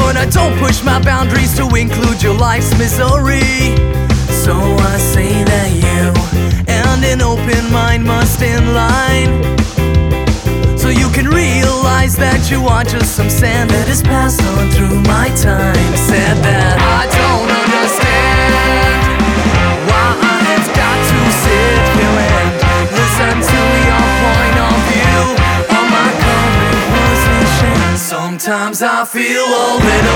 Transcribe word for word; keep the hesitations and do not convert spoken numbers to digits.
but I don't push my boundaries to include your life's misery. So I say that you and an open mind must in line, so you can realize that you are just some sand that has passed on through my time. Said that I don't understand why I have got to sit here and listen to your point of view on my current position. Sometimes I feel a little